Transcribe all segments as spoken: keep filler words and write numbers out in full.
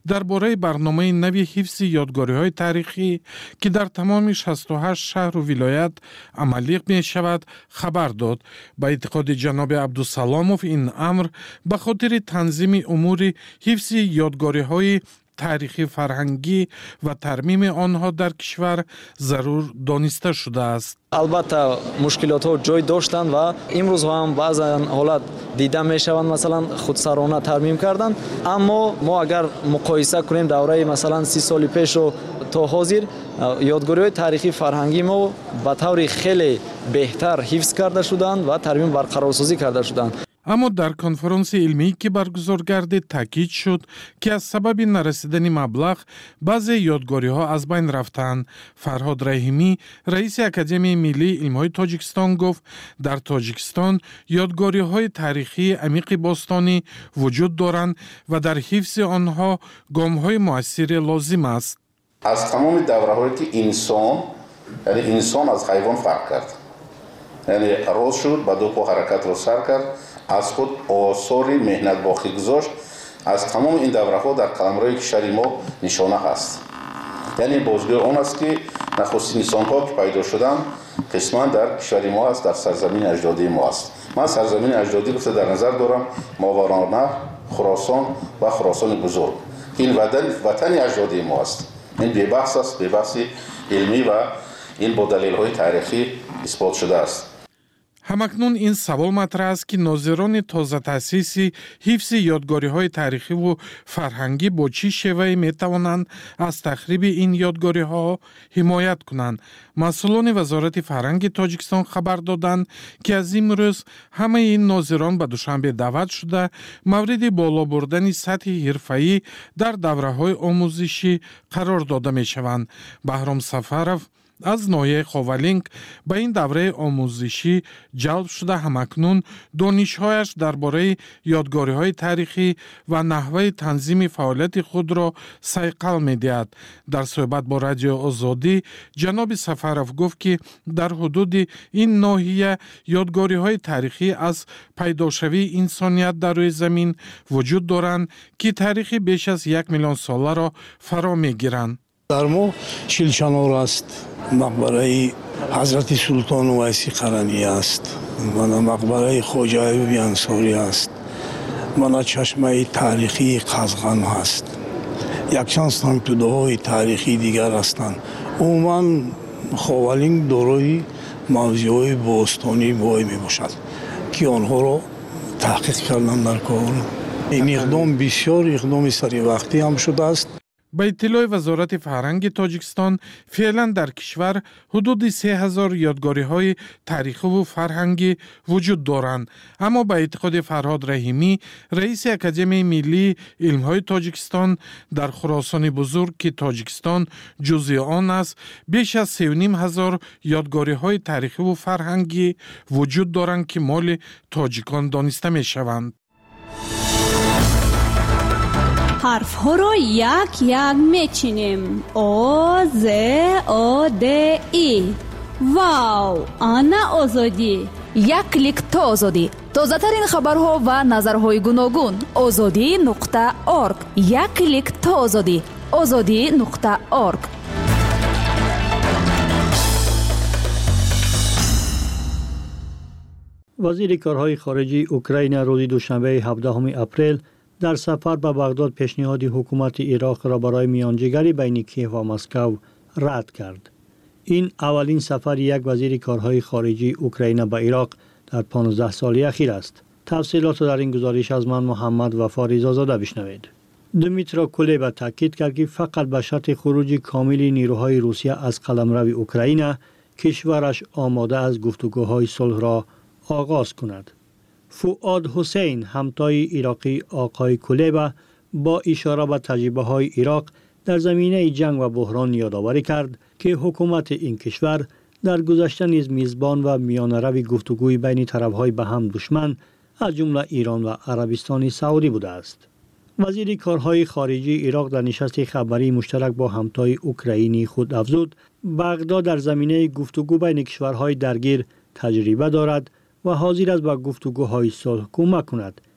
درباره برنامه نوی حفظ یادگاری‌های تاریخی که در تمام شصت و هشت شهر و ولایت عملی می شود خبر داد. با اعتقاد جناب عبدالسلاموف این امر به خاطر تنظیم امور حفظ یادگاری‌های تاریخی فرهنگی و ترمیم آنها در کشور ضرور دانسته شده است. البته مشکلات ها جای داشتند و امروز هم بعضا حالت دیده می شوند مثلا خودسرانه ترمیم کردن، اما ما اگر مقایسه کنیم دوره مثلا سی سال پیش و تا حاضر یادگاری‌های تاریخی فرهنگی ما به طور خیلی بهتر حفظ کرده شدند و ترمیم برقرارسازی کرده شدند. اما در کنفرانس علمی که برگزار گردید تاکید شد که از سبب نرسیدن مبلغ بعضی یادگاری ها از بین رفتند. فرهاد رحیمی رئیس اکادمی ملی علم‌های تاجیکستان گفت در تاجیکستان یادگاری های تاریخی عمیق باستانی وجود دارند و در حفظ آنها گام های مؤثر لازم است. از تمام دوره‌هایی که انسان یعنی انسان از حیوان فرق کرد، یعنی روز شد با دو پا حرکت رو سر کرد، از خود آثار مهنت باقی گذاشت. از تمام این دوره‌ها در قلمروی کشور ما نشانه هست. یعنی بازگوی آن است که نخستین انسان‌ها که پیدا شدن قسما در کشور ما است، در سرزمین اجدادی ما است. من سرزمین اجدادی گفته در نظر دارم ماورالنهر، خراسان و خراسان بزرگ. این وطن وطن اجدادی ما است. این بی بحث است، بی بحث علمی و این با دلیل‌های تاریخی اثبات شده است. همکنون این سوال مطرح است که ناظران تازه تأسیسی حفظ یادگاری‌های تاریخی و فرهنگی با چه شیوه‌ای می‌توانند از تخریب این یادگاری‌ها حمایت کنند. مسئولان وزارت فرهنگ تاجیکستان خبر دادند که از امروز همه این ناظران به دوشنبه دعوت شده مورد بالا بردن سطح حرفه‌ای در دوره‌های آموزشی قرار داده می‌شوند. بهرام سفرов از ناحیه خاولینگ به این دوره آموزشی جلب شده همکنون دانش‌هایش درباره یادگاری‌های تاریخی و نحوه تنظیم فعالیت خود را صیقل می‌دهد. در صحبت با رادیو آزادی جناب سفرов گفت که در حدود این ناحیه یادگاری‌های تاریخی از پیداشوی انسانیت در روی زمین وجود دارند که تاریخی بیش از یک میلیون ساله را فرا می‌گیرند. در ما شیلچانور است، مقبره حضرت سلطان ویسی قرنی است، من مقبره خواجه ایوب انصاری است، من چشمه تاریخی قزغن است، یک چند سنگتوده‌های تاریخی دیگر هستند. عموما خاولینگ دارای موضوعهای باستانی وای می باشد که آنها را تحقیق کردن در کار. این اقدام بسیار اقدام سری وقتی هم شده است. به اطلاع وزارت فرهنگ تاجیکستان فعلا در کشور حدود سه هزار یادگاری‌های تاریخی و فرهنگی وجود دارند. اما به اعتقاد فرهاد رحیمی رئیس اکادمی ملی علم‌های تاجیکستان در خراسان بزرگ که تاجیکستان جزء آن است بیش از سه و نیم هزار یادگاری‌های تاریخی و فرهنگی وجود دارند که مال تاجیکان دانسته می‌شوند. حرف ها را یک یک میچینیم. او ز او د ای. واو، انا آزادی. یک کلیک تا آزادی. تازه ترین خبرها و نظرهای گوناگون. آزادی نقطه اورگ. یک کلیک تا آزادی. آزادی نقطه اورگ. وزیر کارهای خارجی اوکراین روز دوشنبه هفدهم اپریل در سفر به بغداد پیشنهاد حکومت عراق را برای میانجیگری بین کیف و مسکو رد کرد. این اولین سفر یک وزیر کارهای خارجی اوکراین به عراق در پانزده سال اخیر است. تفصیلات در این گزارش از من محمد وفا رضازاده بشنوید. دمیترا کولبا تاکید کرد که فقط به شرط خروج کامل نیروهای روسیه از قلمرو اوکراین کشورش آماده از گفتگوهای صلح را آغاز کند. فؤاد حسین همتای عراقی آقای کولبا با اشاره به تجربه های عراق در زمینه جنگ و بحران یادآوری کرد که حکومت این کشور در گذشته نیز میزبان و میانه‌رو گفتگوی بین طرف‌های به هم دشمن از جمله ایران و عربستان سعودی بوده است. وزیر کارهای خارجی عراق در نشست خبری مشترک با همتای اوکراینی خود افزود بغداد در زمینه گفتگو بین کشورهای درگیر تجربه دارد و حاضر است به گفتگوهای صلح کمک کند.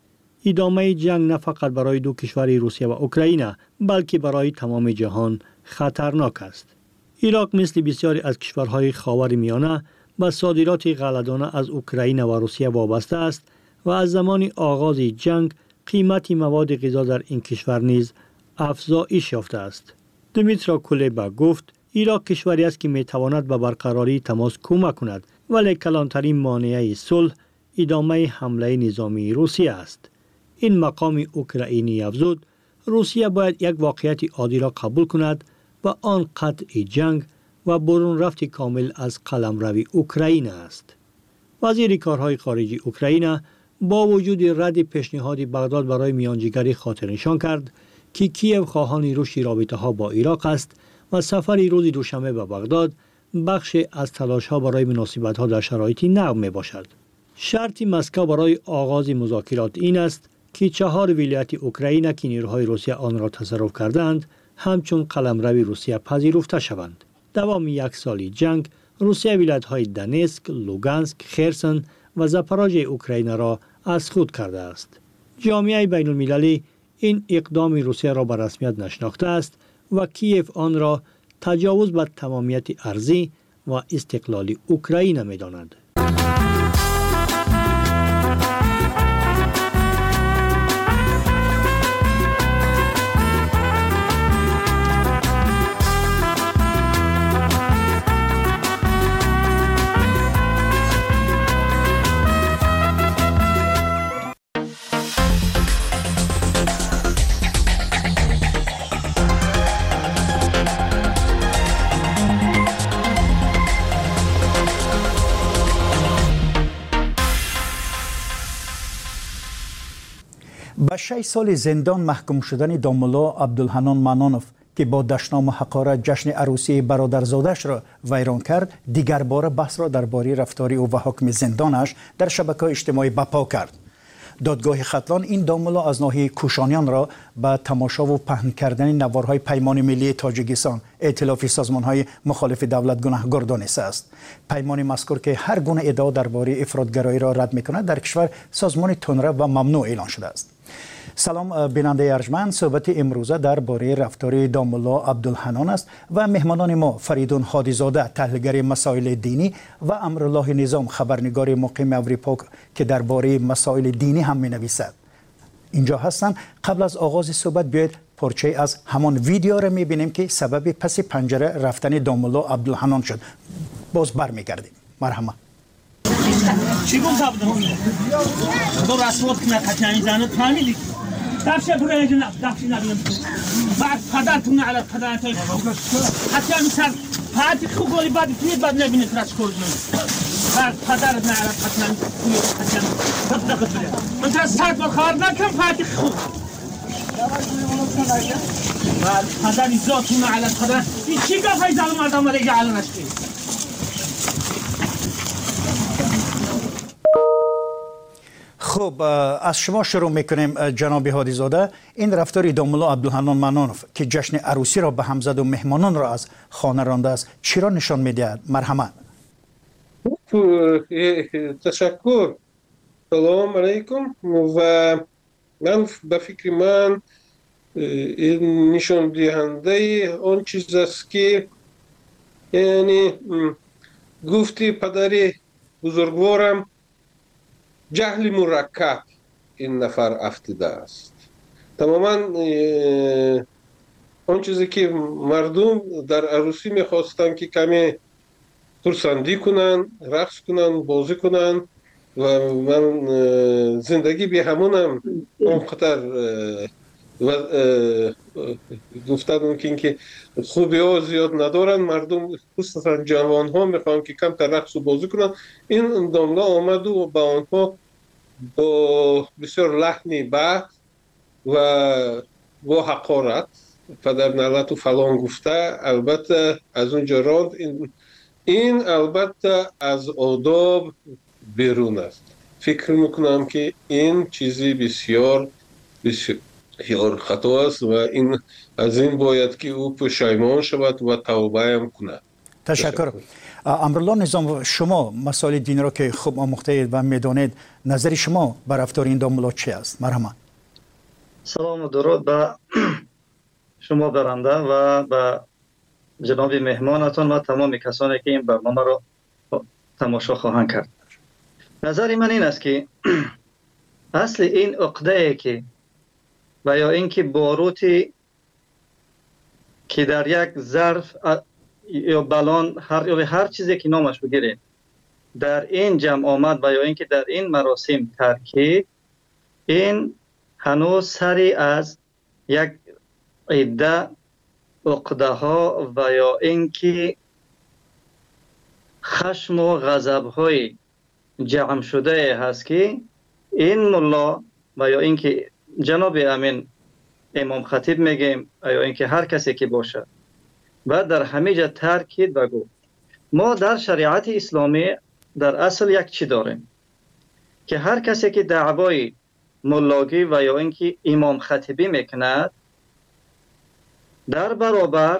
ادامه جنگ نه فقط برای دو کشور روسیه و اوکراین بلکه برای تمام جهان خطرناک است. عراق مثل بسیاری از کشورهای خاورمیانه به صادرات غله‌دانه از اوکراین و روسیه وابسته است و از زمان آغاز جنگ قیمت مواد غذا در این کشور نیز افزایش یافته است. دمیترا کولبا گفت عراق کشوری است که میتواند به برقراری تماس کمک کند، ولی کلانترین مانع صلح ادامه حمله نظامی روسیه است. این مقام اوکراینی افزود روسیه باید یک واقعیت عادی را قبول کند و آن قطع جنگ و برون رفت کامل از قلمروی اوکراین است. وزیر کارهای خارجی اوکراین با وجود رد پیشنهاد بغداد برای میانجیگری خاطر نشان کرد که کیف خواهان رشد رابطه ها با عراق است و سفر روز دوشنبه به بغداد بخش از تلاش ها برای مناسبت ها در شرایطی نو می باشد. شرط مسکو برای آغاز مذاکرات این است که چهار ولایت اوکراین که نیروهای روسیه آن را تصرف کردند همچون قلمرو روسیه پذیرفته شوند. دوام یک سالی جنگ روسیه ولایت‌های دنیسک، لوگانسک، خرسن و زاپاروژه اوکراین را از خود کرده است. جامعه بین المللی این اقدام روسیه را به رسمیت نشناخته است و کیف آن را تجاوز به تمامیت ارضی و استقلال اوکراین می‌داند. به شش سال زندان محکوم شدن داملا عبدالحنان منانوف که با دشنام و حقارت جشن عروسی برادرزادش را ویران کرد، دیگر بار بحث را درباره رفتار او و حکم زندانش در شبکه‌های اجتماعی برپا کرد. دادگاه ختلان این داملا از ناحیه کوشانیان را به تماشا و پهن کردن نوارهای پیمان ملی تاجیکستان ائتلاف سازمان‌های مخالف دولت گناهکار دانسته است. پیمان مذکور که هر گونه ادعا درباره افراطگرایی را رد می‌کند در کشور سازمان تندرو و ممنوع اعلان شده است. سلام بیننده ارجمند، صحبت امروزه درباره رفتار داملا عبدالحنان است و مهمانان ما فریدون هادیزاده تحلیلگر مسائل دینی و امرالله نظام خبرنگار مقیم اورپا که درباره مسائل دینی هم می‌نویسد اینجا هستند. قبل از آغاز صحبت بیاید پارچه از همان ویدیو را می‌بینیم که سبب پس پنجره رفتن داملا عبدالحنان شد. باز برمیگردیم. مرحبا. چی گفت عبدالحنان؟ خدا رسوات کنه خچانی زنه فهمیدی؟ دفشه برای جنب دفشی نبیم بعد پدرتون علی پدرتای خچانی سر پدی خوب گلی بعد فید بعد نبینید رش کردن بعد پدرت نه علی خچانی خچانی دقیقه بره من ترس سرد بار خواهد نکن پدی خوب بعد پدری ذاتون علی پدر این چی گفت های ظلم مردم علیه علی نشتی خب از شما شروع میکنیم جناب هادیزاده. این رفتار داملا عبدالحنان منانوف که جشن عروسی را به هم زد و مهمانان را از خانه رانده است چی را نشان میدهد؟ مرحمت. تشکر. سلام علیکم. و من به فکر من این نشان دهنده آن چیز است که یعنی گفتی پدری بزرگوارم جهل مرکب این نفر افتیده است. تماما آن چیزی که مردم در عروسی میخواستن که کمی خرسندی کنن، رقص کنن، بازی کنن و من زندگی به همونم اونقدر و گفتن که اینکه خوبی ها زیاد ندارن، مردم خصوصا جوان ها میخوان که کم تر رقص و بازی کنن. این داملا آمد و با آنها با بسیار لحنی بد و با حقارت پدر نلت و فلان گفته البته از اونجا راند. این, این البته از آداب بیرون است. فکر میکنم که این چیزی بسیار بسیار خطا است و این از این باید که او پشیمان شود و توبه هم کند. تشکر. امرالله نظام، شما مسائل دین را که خوب آموخته اید و میدانید، نظر شما بر رفتار این دو ملا چی است؟ مرحبا. سلام و درود به شما برنده و به جناب مهمانتان و تمام کسانی که این برنامه را تماشا خواهند کرد. نظر من این است که اصل این عقده که و یا اینکه باروتی که در یک ظرف یا بلان هر یا هر چیزی که نامش بگیرید در این جمع آمد و یا اینکه در این مراسم ترکید، این هنوز سری از یک عده عقده ها و یا اینکه خشم و غضب های جمع شده هست که این ملا و یا اینکه جناب امین امام خطیب میگیم یا اینکه هر کسی که باشه و در همه جا ترکید بگو. ما در شریعت اسلامی در اصل یک چی داریم که هر کسی که دعوای ملاگی و یا اینکه امام خطیبی میکند در برابر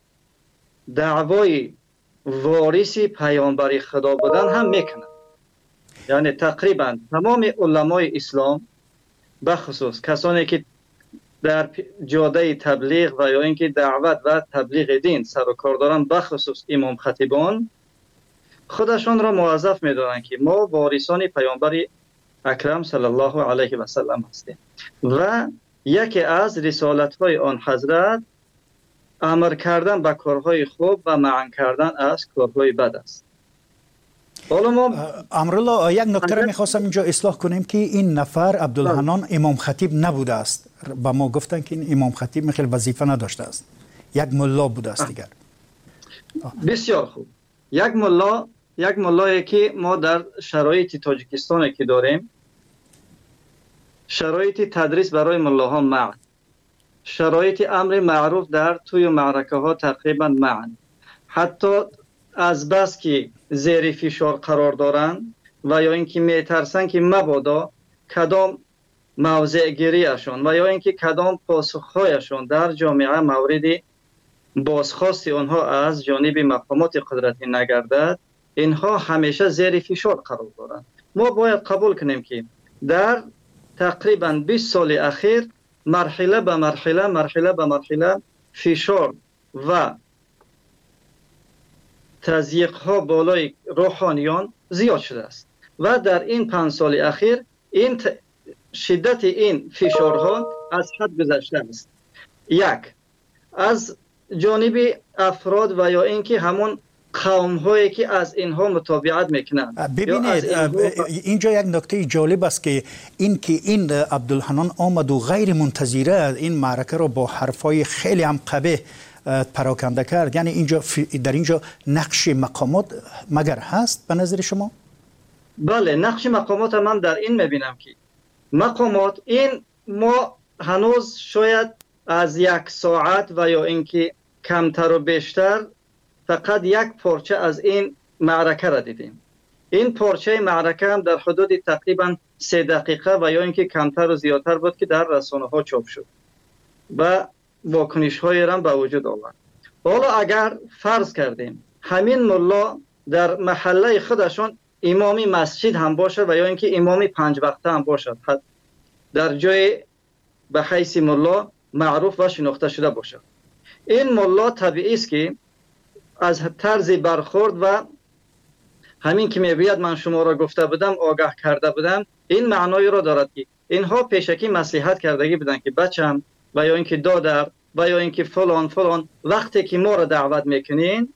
دعوای وارث پیامبر خدا بودن هم میکند. یعنی تقریبا تمام علمای اسلام بخصوص کسانی که در جاده تبلیغ و یا اینکه دعوت و تبلیغ دین سر و کار دارن، بخصوص امام خطیبان، خودشان را موظف می‌دانند که ما وارثان پیامبر اکرم صلی الله علیه و سلم هستیم و یکی از رسالت‌های آن حضرت امر کردن به کارهای خوب و منع کردن از کارهای بد است. امرالله، یک نکته را میخواستم اینجا اصلاح کنیم که این نفر عبدالحنان امام خطیب نبوده است. با ما گفتن که این امام خطیب میخیل وظیفه نداشته است، یک ملا بوده است دیگر. بسیار خوب. یک ملا یک ملایی که ما در شرایط تاجیکستان که داریم، شرایط تدریس برای ملاها معن، شرایط امر معروف در توی معرکه ها تقریبا معن، حتی از بس که زیر فشار قرار دارند و یا اینکه میترسن که مبادا کدام موضع گیریشون و یا اینکه کدام پاسخهایشون در جامعه مورد بازخواست آنها از جانب مقامات قدرتی نگردد، اینها همیشه زیر فشار قرار دارند. ما باید قبول کنیم که در تقریبا بیست سال اخیر مرحله به مرحله مرحله به مرحله فشار و تضییق ها بالای روحانیان زیاد شده است و در این پنج سال اخیر این ت... شدت این فشارها از حد گذشته است. یک، از جانب افراد و یا اینکه همون قوم هایی که از اینها متابعت میکنند. ببینید اینجا یک نکته جالب است که این که این عبدالحنان آمد و غیر منتظره این معرکه را با حرفای خیلی هم قبیح پراکنده کرد. یعنی اینجا در اینجا نقش مقامات مگر هست به نظر شما؟ بله، نقش مقامات من در این میبینم که مقامات این ما هنوز شاید از یک ساعت و یا اینکه کمتر و بیشتر فقط یک پارچه از این معرکه را دیدیم. این پارچه معرکه هم در حدود تقریبا سه دقیقه و یا اینکه کمتر و زیادتر بود که در رسانه ها چاپ شد و واکنش های هم به وجود آورد. حالا اگر فرض کردیم همین ملا در محله خودشون امامی مسجد هم باشه و یا اینکه امامی پنج وقته هم باشد، در جای به حیث ملا معروف و شناخته شده باشد، این ملا طبیعی است که از طرز برخورد و همین که میگوید من شما را گفته بودم، آگاه کرده بودم، این معنای را دارد که اینها پیشکی مصلحت کردگی بودن که بچم و یا اینکه دادر و یا اینکه فلان فلان وقتی که ما را دعوت میکنین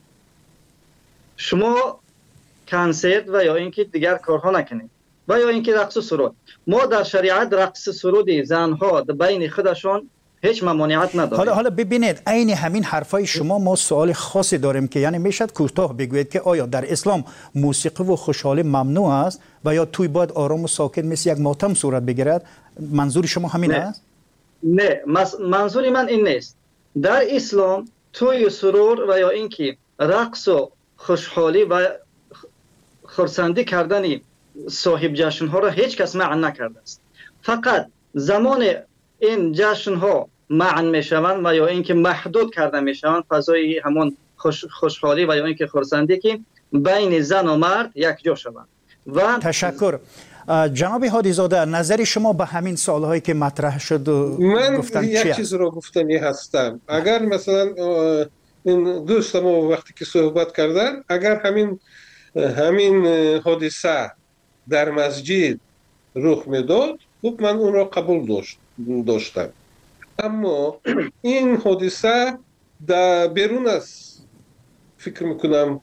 شما کنسرت و یا اینکه دیگر کارها نکنید و یا اینکه رقص و سرود. ما در شریعت رقص سرود زنها بین خودشون هیچ ممانعت نداره. حالا حالا ببینید عین همین حرفای شما ما سوال خاصی داریم که یعنی میشد کوتاه بگوید که آیا در اسلام موسیقی و خوشحالی ممنوع است و یا توی باید آرام و ساکت مثل یک ماتم صورت بگیرد؟ منظور شما همین است؟ نه، منظور من این نیست. در اسلام توی سرور و یا اینکه رقص و خوشحالی و خرسندی کردن صاحب جشن ها را هیچ کس منع نکرده است. فقط زمان این جشن ها منع می شوند و یا اینکه محدود کرده می شوند، فضای همون خوش خوشحالی و یا اینکه خرسندی که بین زن و مرد یک جا شوند. و تشکر. جناب هادی زاده، نظر شما به همین سوالهایی که مطرح شد من گفتن یک چیه؟ چیز رو گفتنی هستم. اگر مثلا این دوست ما وقتی که صحبت کردن، اگر همین همین حادثه در مسجد رخ میداد، خب من اون را قبول داشت داشتم. اما این حادثه در بیرون از فکر میکنم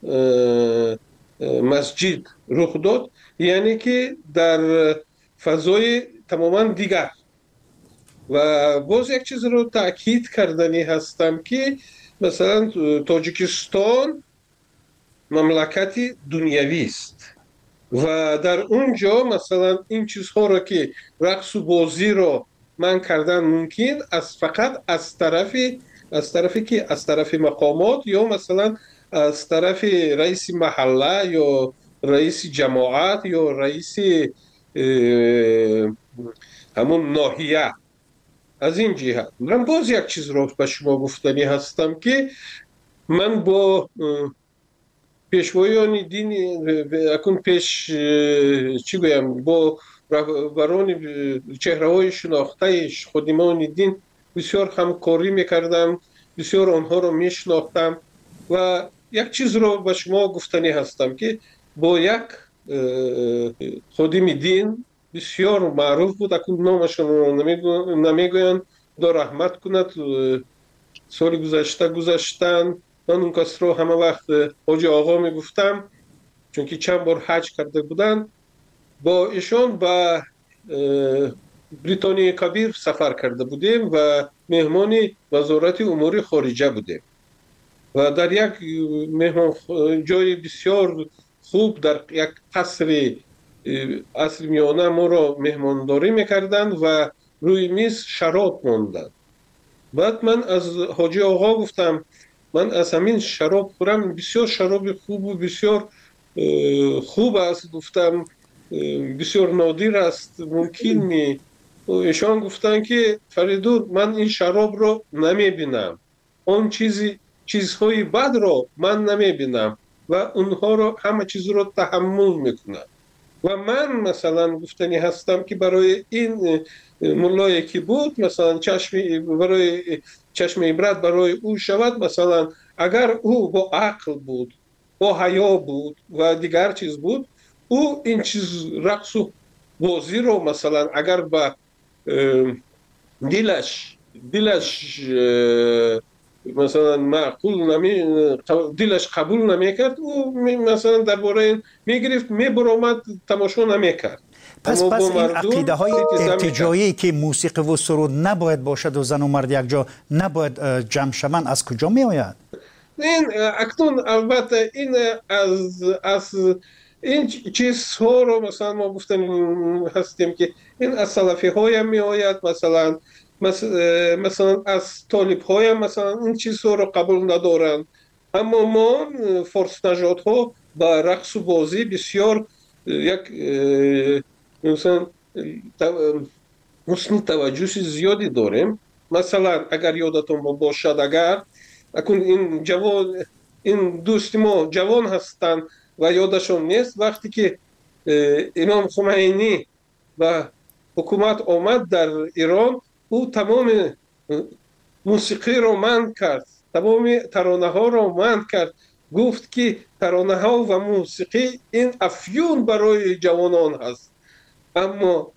مسجد رخ داد، یعنی که در فضای تماما دیگر. و باز یک چیز رو تأکید کردنی هستم که مثلا تاجیکستان مملکتی دنیوی است و در اونجا مثلا این چیزها رو که رقص و بازی رو من کردن ممکن از فقط از طرف از طرفی که از طرف مقامات یا مثلا از طرف رئیس محله یا رئیس جماعت یا رئیس همون ناحیه. از این جهت من باز یک چیز رو به شما گفتنی هستم که من با پیشوایان دین اکنون پیش چی گویم با رهبران چهره های شناخته خادمان دین بسیار همکاری میکردم، بسیار آنها رو میشناختم و یک چیز رو به شما گفتنی هستم که با یک خادم دین بسیار معروف بود، اکنون نامشون رو نمیگویند، خدا رحمت کند، سال گذشته گذشتن. من اون کس رو همه وقت حاجی آقا میگفتم چون که چند بار حج کرده بودن. با ایشان به بریتانیای کبیر سفر کرده بودیم و مهمان وزارت امور خارجه بودیم و در یک مهمان جای بسیار خوب در یک قصر عصر میانه ما را مهمانداری میکردند و روی میز شراب ماندند. بعد من از حاجی آقا گفتم من از همین شراب خورم، بسیار شراب خوب و بسیار خوب است. گفتم بسیار نادر است، ممکن می. ایشان گفتن که فریدون من این شراب رو نمیبینم، اون چیزی چیزهای بد رو من نمیبینم و اونها رو همه چیز رو تحمل میکنم. و من مثلا گفتنی هستم که برای این ملایی که بود مثلا چشم برای چشم عبرت برای او شود، مثلا اگر او با عقل بود، با حیا بود و دیگر چیز بود، او این چیز رقص و بازی رو مثلا اگر با دلش دلش مثلا معقول نمی دلش قبول نمیکرد، او مثلا درباره این میگرفت میبرامد تماشا نمیکرد. پس پس این عقیده های ارتجاعی که موسیقی و سرود نباید باشد و زن و مرد یک جا نباید جمع شوند از کجا می آید؟ این اکنون البته این از از این چیزها رو مثلا ما گفتن هستیم که این از سلفی های می آید، مثلا مثلا از طالب های مثلا این چیزها رو قبول ندارند. اما ما فارس نژاد ها با رقص و بازی بسیار یک مثلا حسن توجه زیادی داریم. مثلا اگر یادتون باشد، اگر اکنون این جوان این دوست ما جوان هستند و یادشون نیست، وقتی که امام خمینی و حکومت آمد در ایران، او تمام موسیقی رو منع کرد، تمام ترانه ها رو منع کرد، گفت که ترانه ها و موسیقی این افیون برای جوانان هست. اما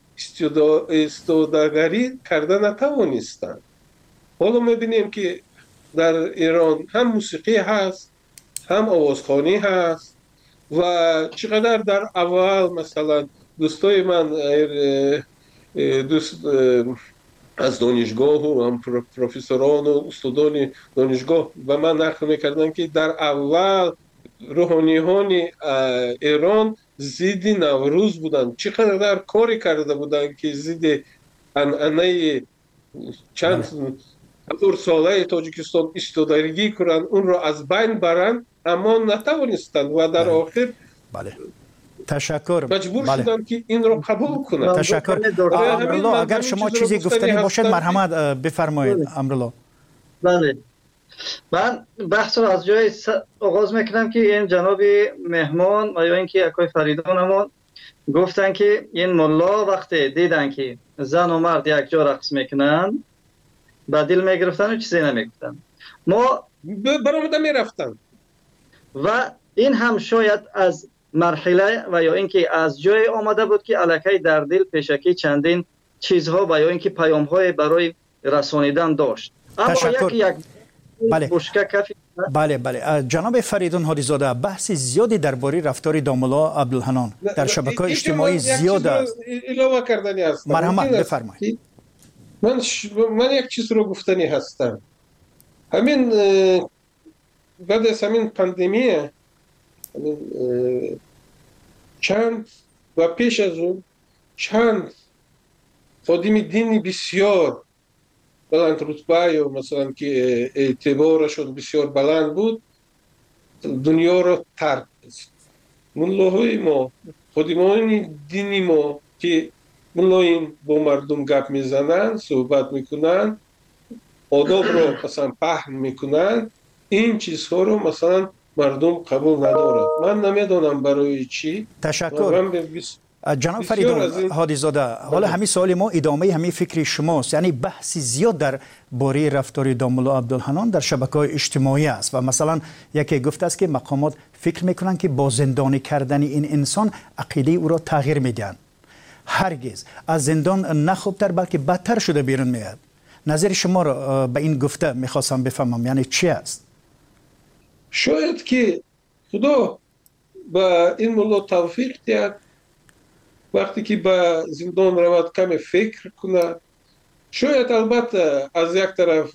استوداگری کرده نتوانستند. حالا میبینیم که در ایران هم موسیقی هست، هم آوازخوانی هست و چقدر در اول مثلا دوستای من دوست از دانشگاه و هم پروفسوران و استادان دانشگاه و من نقل میکردن که در اول روحانیان ایران ضد نوروز بودن، چقدر کاری کرده بودن که ضد انعنه چند هزار ساله تاجیکستان استودگی کنند، اون را از بین برند، اما نتوانستند و در آخر بله. تشکر. مجبور بله. شدم که این را قبول کنم. تشکر. امرالله اگر شما چیزی گفتنی باشد مرحمت بفرمایید. امرالله. بله. من بحث رو از جای آغاز میکنم که این جناب مهمان و یا اینکه اکای فریدون همون گفتن که این ملا وقتی دیدن که زن و مرد یک جا رقص میکنن با دل میگرفتن و چیزی نمیگفتن. ما برآمده میرفتن و این هم شاید از مرحله و یا اینکه از جای آمده بود که الکی در دل پیشکی چندین چیزها و یا اینکه پیام‌های برای رسانیدن داشت. اما یک یک بله. بله بله جناب فریدون هادی زاده بحث زیادی درباره رفتار داملا عبدالحنان در شبکه‌های اجتماعی زیاد است. اضافه کردنی است. مرحمت بفرمایید. من ش... من یک چیز رو گفتنی هستم. همین بعد از همین پاندمی همین چند و پیش از اون چند خادم دینی بسیار بلند رتبه یا مثلا که اعتبارشون بسیار بلند بود دنیا رو ترک کرد. ملاهای ما خادمان دینی ما که ملایم با مردم گپ میزنن صحبت میکنن آداب رو مثلا پهن میکنن این چیزها رو مثلا مردم قبول ندارد. من نمیدونم برای چی. تشکر جناب فریدون هادی زاده. حالا همین سوال ما ادامه همین فکر شماست، یعنی بحثی زیاد در باره رفتار داملا عبدالحنان در شبکه‌های اجتماعی است و مثلا یکی گفته است که مقامات فکر میکنن که با زندانی کردن این انسان عقیده او را تغییر میدن. هرگز از زندان نه خوبتر بلکه بدتر شده بیرون میاد. نظر شما را به این گفته میخواستم بفهمم، یعنی چی است؟ شاید که خدا با این ملا توفیق دهد وقتی که به زندان رود کمی فکر کند. شاید البته از یک طرف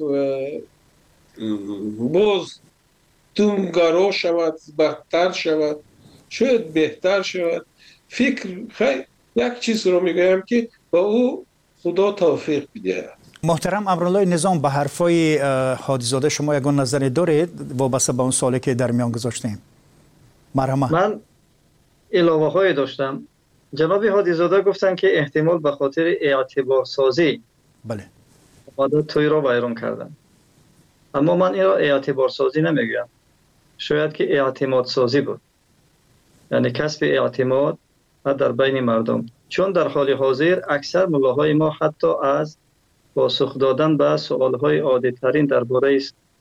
باز تونگرا شود بدتر شود شاید بهتر شود. فکر خیلی یک چیز رو میگویم که با او خدا توفیق بده. محترم امرالله نظام به حرفای هادی زاده شما یگان نظری دارید وابسته به اون سوالی که در میان گذاشتیم؟ مرحمت. من علاوه های داشتم. جناب هادی زاده گفتن که احتمال به خاطر اعتبار سازی بله عادت توی را ویران کردن. اما من این را اعتبار سازی نمیگویم، شاید که اعتماد سازی بود، یعنی کسب اعتماد در بین مردم. چون در حال حاضر اکثر ملاهای ما حتی از پاسخ دادن به سوالهای عادی ترین درباره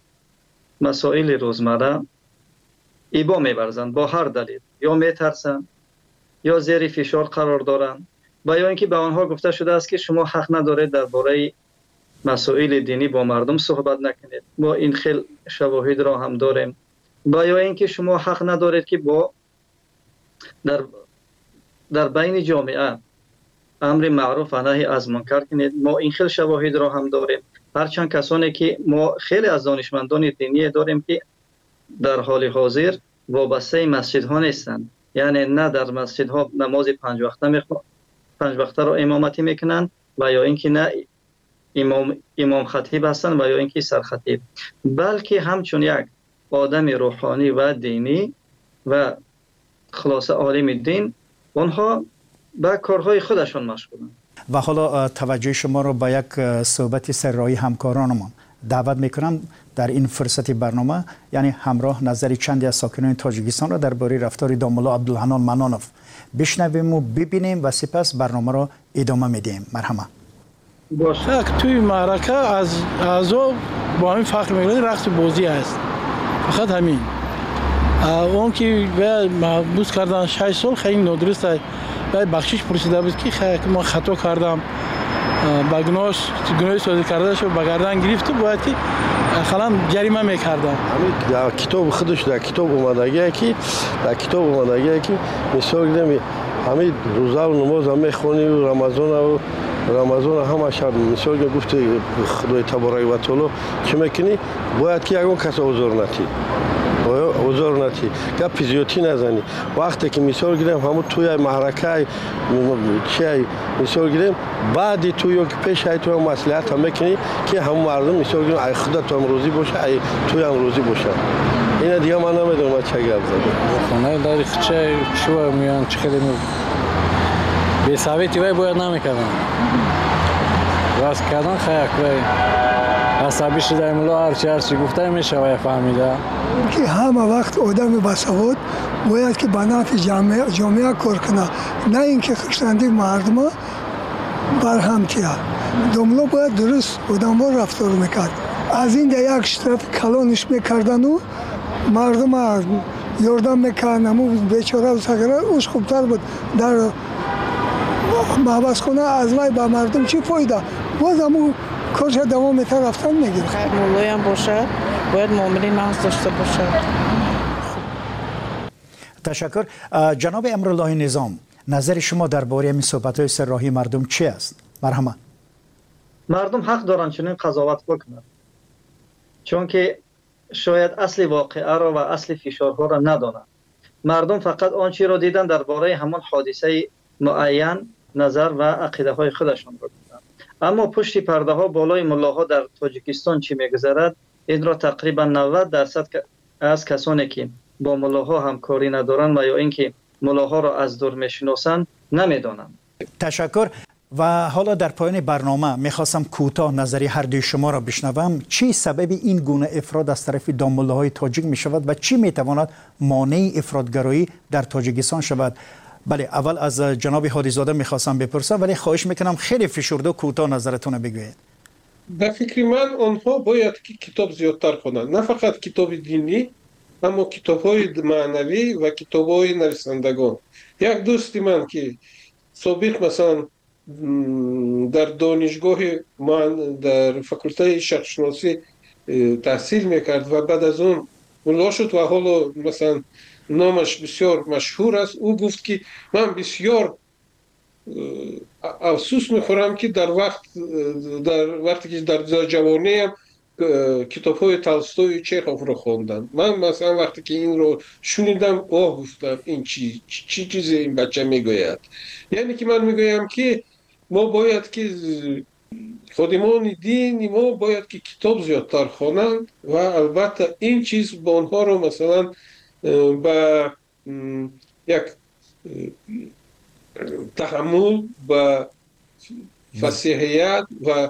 مسائل روزمره ایبا می‌ورزند با هر دلیل، یا میترسند یا زیر فشار قرار دارند و یا اینکه به آنها گفته شده است که شما حق ندارید درباره مسائل دینی با مردم صحبت نکنید. ما این خیل شواهد را هم داریم. و یا اینکه شما حق ندارید که با در در بین جامعه امر معروف و نهی از منکر کنید. ما این خیل شواهد را هم داریم. هرچند کسانی که ما خیلی از دانشمندان دینی داریم که در حال حاضر وابسته مسجد ها نیستند، یعنی نه در مسجد ها نماز پنج وقته میخوان پنج وقته را امامتی میکنن و یا اینکه نه امام امام خطیب هستند و یا اینکه سر خطیب، بلکه همچون یک آدم روحانی و دینی و خلاصه عالم دین اونها به کارهای خودشان مشغولند. و حالا توجه شما را به یک صحبت سرایی همکارانمان دعوت میکنم در این فرصت برنامه، یعنی همراه نظری چندی از ساکنان تاجیکستان را درباره رفتار داملا عبدالحنان منانوف بشنویم و ببینیم و سپس برنامه را ادامه میدیم. مرحمت. باشه توی معرکه از اعضا با همین فخر میکنید رقص بازی است، فقط همین. اون که محبوس کردن شش سال خیلی نادرست است. باید بخشش پرسیده بود که خیلی من خطا کردم با گناهش گناهی صادر کرده شد به گردن گرفت و باید که خلاً جریمه میکردم. در کتاب خودش در کتاب اومدگی که در کتاب اومدگی که مثال گیرم همین روزه و نماز هم میخونی و رمضان و رمضان همه شب مثال گفت خدای تبارک و تعالی چه میکنی باید که یگان کس آزار نتی آزار نتی گپ زیادی نزنی. وقتی که مثال گیرم همون توی معرکه چی مثال گیرم بعدی توی که پیش ای تو هم مصلحت هم میکنی که همون مردم مثال گیرم ای خدا تو هم روزی باشه ای توی هم روزی باشه. اینا دیگه من نمیدونم چه گپ زدم. خونه داری چه شو میان چه خیلی به ثابتی وای باید نمیکردم. راست کردن خیلی عصبی شده ملا هرچی هرچی گفته میشه فهمیده که همه وقت آدم باسواد باید که به نفع جامعه جامعه کار کنه، نه اینکه خشتندی مردم برهم تیه. دملا باید درست آدم ها رفتار میکرد. از این ده یک طرف کلانش میکردن و مردم یاردم میکردن، امو بیچاره و سگره اوش خوبتر بود. در محبس خونه از وی به مردم چی فایده؟ باز امو کارش دوام میتر رفتن میگیره. خیر مولای هم باشد باید معامله نفس داشته باشد. تشکر. جناب امرالله نظام، نظر شما درباره این صحبت‌های سرراهی مردم چی است؟ مرحبا. مردم حق دارن چنین قضاوت بکنند، چون که شاید اصل واقعه را و اصل فشارها را ندانند. مردم فقط آنچه را دیدن درباره همان حادثه معین نظر و عقیده های خودشان را دیدند. اما پشت پرده ها بالای ملاها در تاجیکستان چی میگذرد، این را تقریبا نود درصد از کسانی که با ملاها همکاری ندارند و یا اینکه ملاها را از دور میشناسند نمیدانند. تشکر. و حالا در پایان برنامه میخواستم کوتاه نظری هر دوی شما را بشنوم. چی سبب این گونه افراد از طرف داملاهای تاجیک میشود و چی میتواند مانع افرادگرایی در تاجیکستان شود؟ بله، اول از جناب هادیزاده میخواستم بپرسم، ولی خواهش میکنم خیلی فشرده و کوتاه نظرتون بگویید. به فکر من آنها باید که کتاب زیادتر خوانند، نه فقط کتاب دینی، اما کتاب‌های معنوی و کتاب‌های نویسندگان. یک دوستی من که سابق مثلا در دانشگاه من در فاکولته شرقشناسی تحصیل میکرد و بعد از اون ملا شد و حالا مثلا نامش بسیار مشهور است. او گفت که من بسیار افسوس میخورم که در وقت در وقتی که در جوانیم کتاب های تولستوی و چیخوف رو خوندم. من مثلا وقتی که این رو شنیدم آه گفتم این چی چی چیزی این بچه میگوید. یعنی که من میگویم که ما باید که خادمان دین ما باید که کتاب زیادتر خوانند و البته این چیز با آنها رو مثلا با یک تحمل و فصیحیت و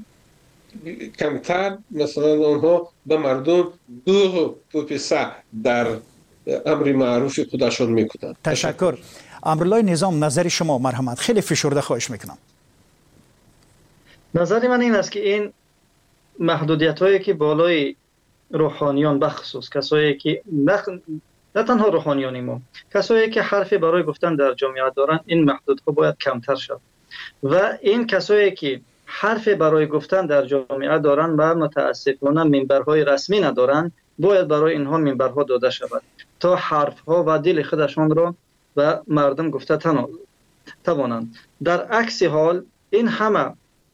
کمتر مثلا آنها به مردم دو پوپسه در امر معروف خودشان میکنند. تشکر. امرالله نظام، نظر شما مرحمت، خیلی فشرده خواهش میکنم. نظر من این است که این محدودیت هایی که بالای روحانیان بخصوص کسایی که نه, نه تنها روحانیانی ما، کسایی که حرفی برای گفتن در جامعه دارن، این محدودها باید کمتر شد و این کسایی که حرفی برای گفتن در جامعه دارن و متاسفانه منبرهای رسمی ندارن، باید برای اینها منبرها داده شود تا حرفها و دل خودشان را و مردم گفته توانند. در عکس حال این همه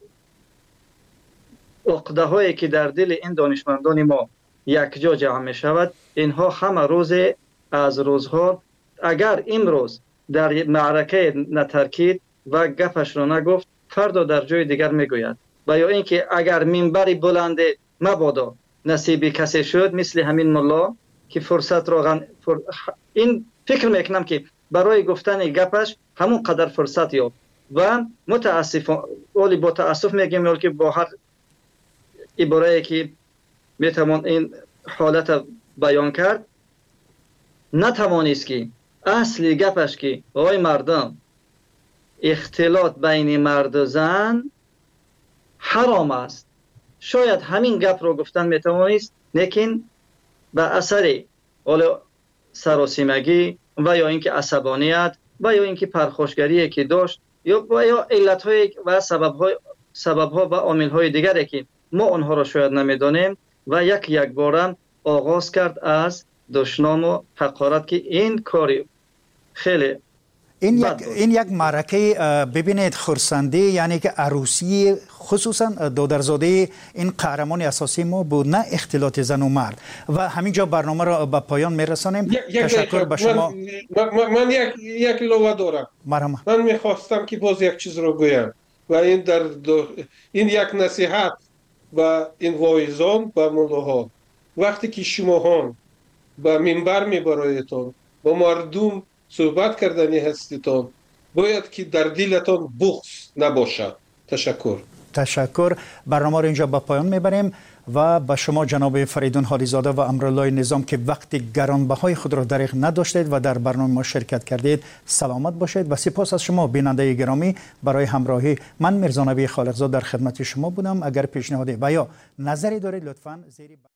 عقده هایی که در دل این دانشمندان ما یک جا جمع می شود، اینها همه روز از روزها اگر امروز در معرکه نترکید و گپش را نگفت، فردا در جای دیگر میگوید. و یا اینکه اگر منبری بلند مبادا نصیب کسی شد مثل همین ملا که فرصت را غن... فر... این فکر میکنم که برای گفتن گپش همون قدر فرصت یافت و متاسف ولی با تاسف میگم که با هر عباره که میتوان این حالت بیان کرد، نتوانست که اصلی گپش که آقای مردم اختلاط بین مرد و زن حرام است، شاید همین گپ رو گفتن میتوانست، لیکن به اثر سراسیمگی و یا اینکه عصبانیت و یا اینکه پرخاشگری که داشت یا یا علت‌های و سبب‌های سبب‌ها و عامل‌های دیگری که ما آنها را شاید نمیدانیم و یک یک بارم آغاز کرد از دشنام و حقارت که این کاری خیلی این یک این یک معرکه ببینید خرسنده، یعنی که عروسی خصوصا دادرزاده این قهرمان اساسی ما بود، نه اختلاط زن و مرد. و همینجا برنامه را به پایان میرسانیم. تشکر به شما. من, من, من یک یک لوحه دارم. مرحبا. من میخواستم که باز یک چیز رو گویم و این در دو... این یک نصیحت و این واعظان و ملاها، وقتی که شماها به منبر میبرایتان با مردم صحبت کردنی هستیتان، باید که در دلتان بغض نباشد. تشکر. تشکر. برنامه رو اینجا به پایان میبریم و به شما جناب فریدون حالیزاده و امرالله نظام که وقت گرانبهای خود را دریغ نداشتید و در برنامه ما شرکت کردید سلامت باشید و سپاس از شما بیننده گرامی برای همراهی. من میرزا نبی خالقزاد در خدمت شما بودم. اگر پیشنهادی و یا نظری دارید لطفاً زیر